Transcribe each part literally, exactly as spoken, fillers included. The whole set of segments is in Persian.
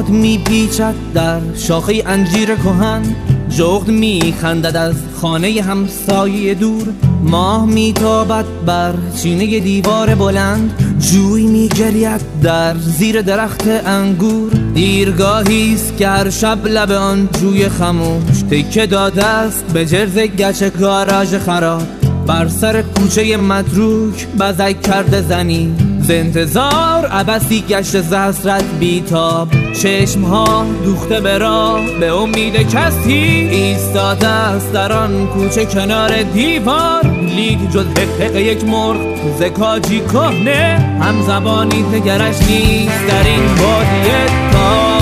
باد میپیچد در شاخه انجیر کهن، جغد میخندد از خانه همسایه دور، ماه میتابد بر چینه دیوار بلند، جوی میگرید در زیر درخت انگور. دیرگاهیست که هر شب لب آن جوی خموش تکه داده است به جرز گچ گاراژ خراب. بر سر کوچه متروک بزک کرده زنی، ز انتظار عبثی گشت ز حسرت بیتاب. چشمها دوخته به راه به امید کسی ایستاده است در آن کوچه کنار دیوار، لیک جز حقق یک مرغ ز کاجی کهنه هم زبانی دگرش نیست در این بادیه تا.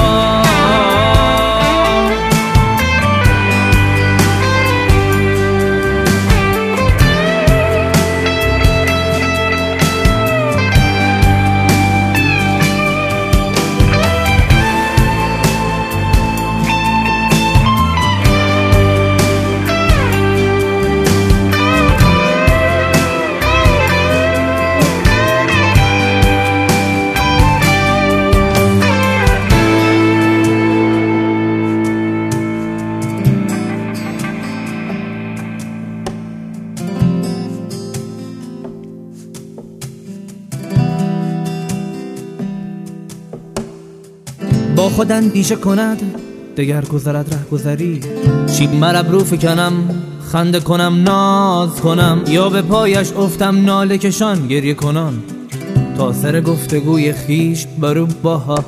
با خود اندیشه کند دگر گذرد ره گذری، چیب مرب رو فکنم خنده کنم ناز کنم، یا به پایش افتم ناله کشان گریه کنم، تا سر گفتگوی خیش برو باز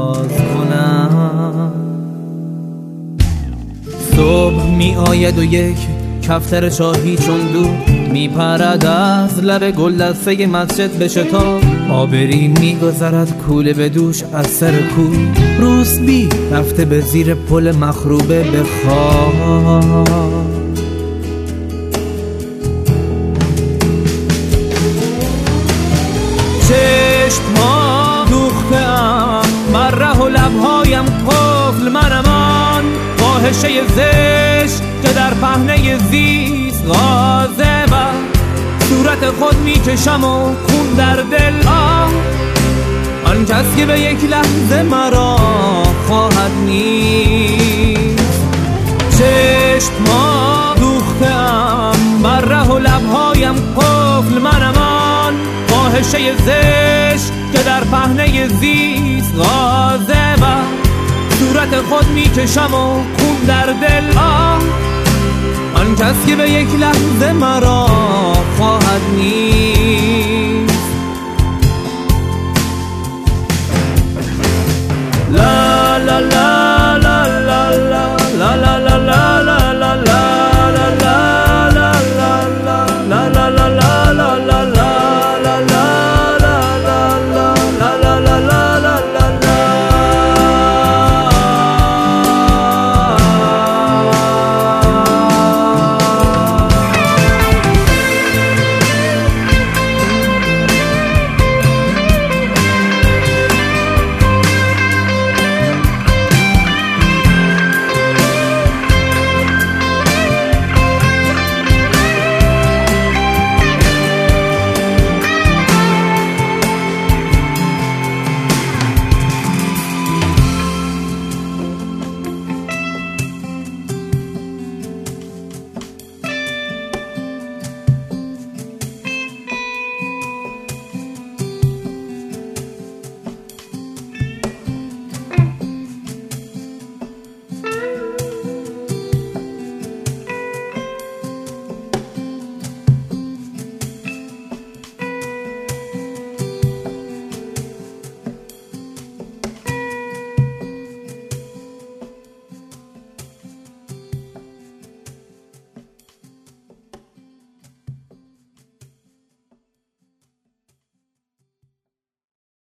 کنم. صبح می آید و یک کفتر چاهی چون دود می پرد از لب گل دسته مسجد به شتاب، آبری می گذرد کوله به دوش از سر کوه، روسبی رفته به زیر پل مخروبه به خواب. چشم‌ها دوخته‌ام بر ره و لب‌هایم قفل منمان، فاحشه زشت که در پهنه زیست غاضب، صورت خود میکشم و خون در دل آه، آن کس که به یک لحظه مرا خواهد نیست. چشم‌ها دوخته‌ام بر ره و لب‌هایم قفل منمان، فاحشه زشت که در پهنه زیست غاضب، صورت خود میکشم و خون در دل آه، آن کس که به یک لحظه مرا خواهد نیست.